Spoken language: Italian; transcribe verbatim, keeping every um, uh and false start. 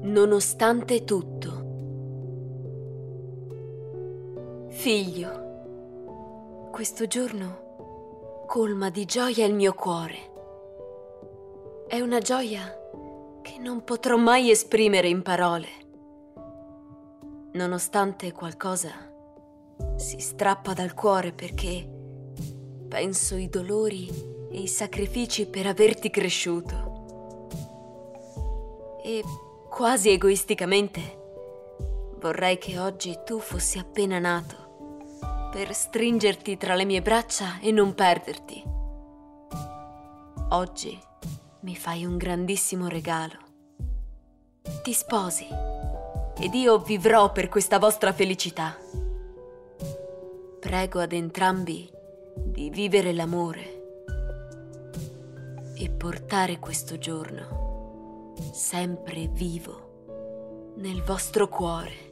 Nonostante tutto. Figlio, questo giorno colma di gioia il mio cuore. È una gioia che non potrò mai esprimere in parole. Nonostante qualcosa si strappa dal cuore perché penso i dolori e i sacrifici per averti cresciuto. E quasi egoisticamente vorrei che oggi tu fossi appena nato per stringerti tra le mie braccia e non perderti. Oggi mi fai un grandissimo regalo. Ti sposi ed io vivrò per questa vostra felicità. Prego ad entrambi di vivere l'amore e portare questo giorno sempre vivo nel vostro cuore.